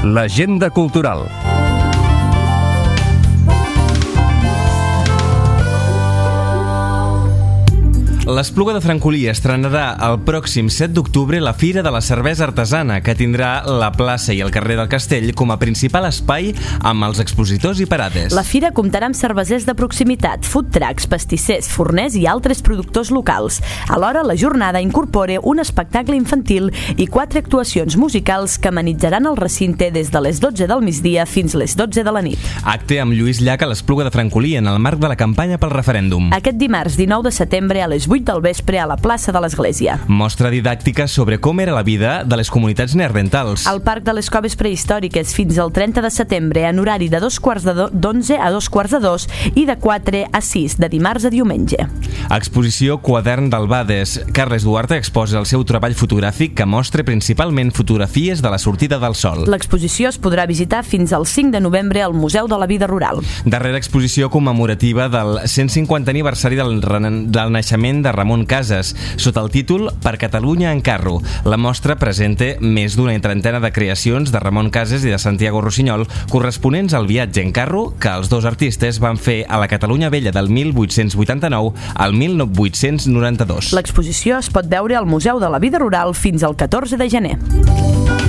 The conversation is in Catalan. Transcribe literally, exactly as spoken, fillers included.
l'agenda cultural. L'Espluga de Francolí estrenarà el pròxim set d'octubre la Fira de la Cervesa Artesana, que tindrà la plaça i el carrer del Castell com a principal espai amb els expositors i parades. La fira comptarà amb cervesers de proximitat, food trucks, pastissers, forners i altres productors locals. Alhora, la jornada incorpora un espectacle infantil i quatre actuacions musicals que amenitzaran el recinte des de les dotze del migdia fins les dotze de la nit. Acte amb Lluís Llach a l'Espluga de Francolí en el marc de la campanya pel referèndum. Aquest dimarts dinou de setembre a les vuit del vespre a la plaça de l'Església. Mostra didàctica sobre com era la vida de les comunitats neandertals. Al Parc de les Coves Prehistòriques fins al trenta de setembre en horari de dos quarts de d'onze a dos quarts de dos i de quatre a sis, de dimarts a diumenge. Exposició Quadern d'Albades. Carles Duarte exposa el seu treball fotogràfic que mostra principalment fotografies de la sortida del sol. L'exposició es podrà visitar fins al cinc de novembre al Museu de la Vida Rural. Darrera exposició commemorativa del cent cinquantè aniversari del, del naixement de Ramon Casas, sota el títol Per Catalunya en carro. La mostra presenta més d'una trentena de creacions de Ramon Casas i de Santiago Rossinyol corresponents al viatge en carro que els dos artistes van fer a la Catalunya Vella del mil vuit-cents vuitanta-nou al mil vuit-cents noranta-dos. L'exposició es pot veure al Museu de la Vida Rural fins al catorze de gener.